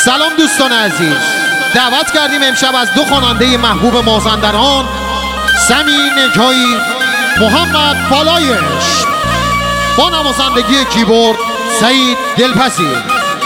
سلام دوستان عزیز، دعوت کردیم امشب از دو خواننده محبوب مازندران، سمی نجایی، محمد فالایش، با نوازندگی کیبورد سعید دلپذیر.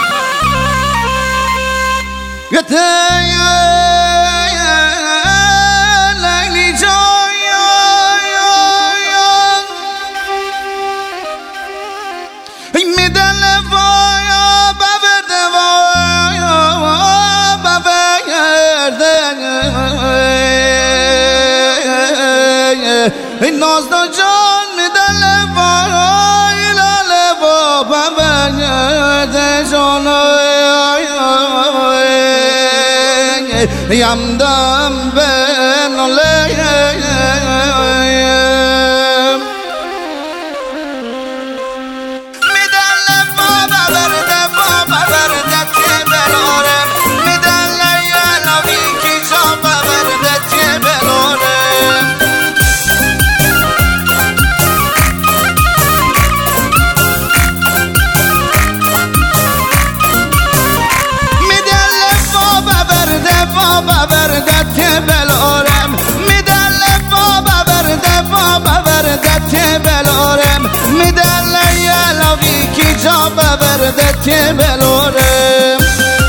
نازدا جان میدل وای لاله و ببرد جان یمدم به ناله میدل و ببرد که بلاره میدل یلاوی کی جان ببرد که بلاره بلارم میدل ببردت بلارم میدل یلاوی کی جا ببردت بلارم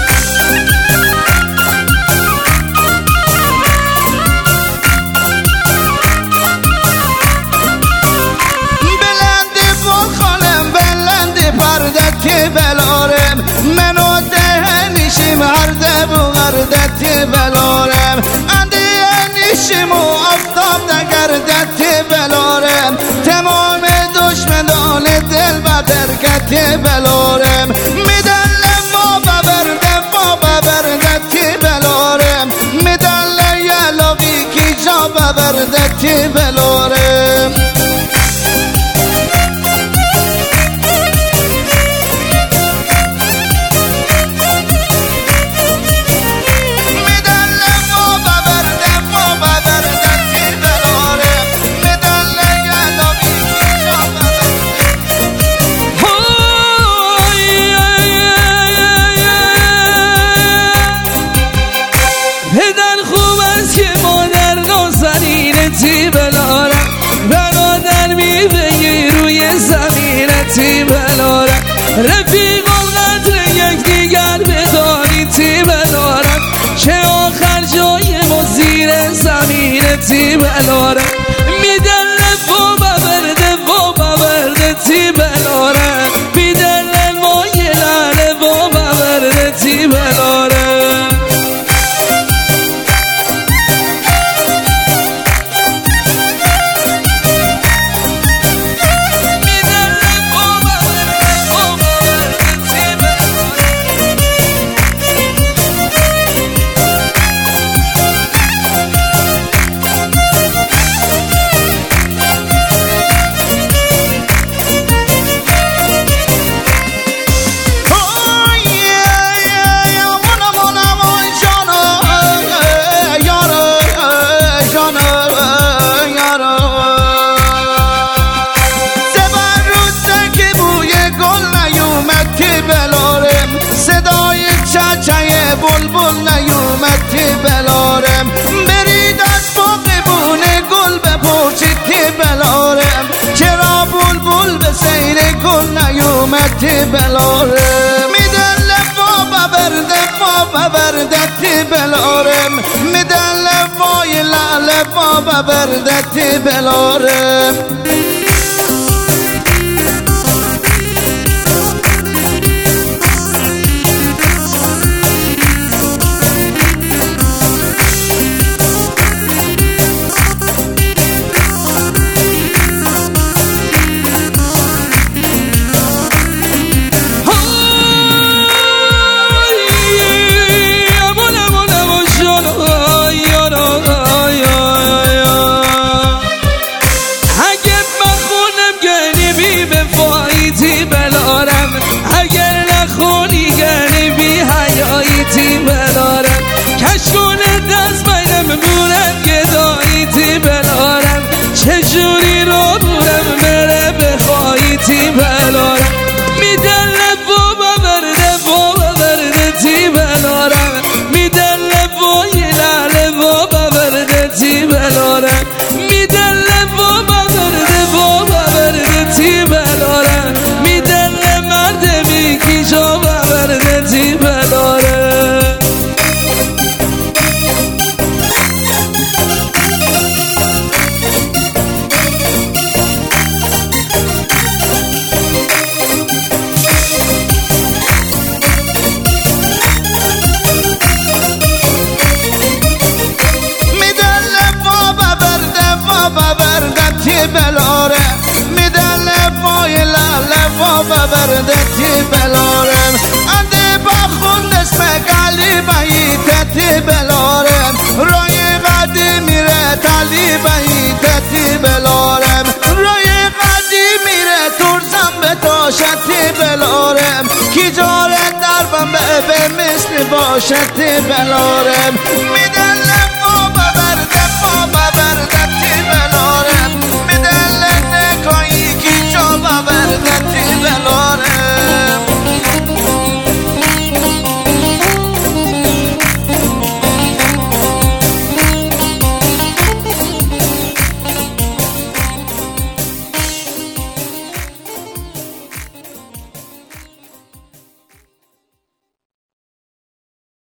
بلند بخالم بلند پردت بلارم منو دهنشیم هرده بغردت بلارم شمو آفتاب نگردت بلارم تمام دشمنان دل و درکت بلارم میدل ما ببردت بلارم میدل یلاوی کی جا ببردت بلارم رفیق قدر یک دیگر بدانی تی بلارم که آخر جای ما زیر زمین تی بلارم میدل و ببرده تی بلارم میدل مای لعله و ببرده تی بلارم بلبل نیومد که بلارم برید از باغبون گل بپرسید که بلارم چرا بلبل به سیر گل نیومد که بلارم میدل و ببردت بلارم میدل وای لعله و ببردت بلارم کی جاره دربم به مثل باشد بلارم میدلم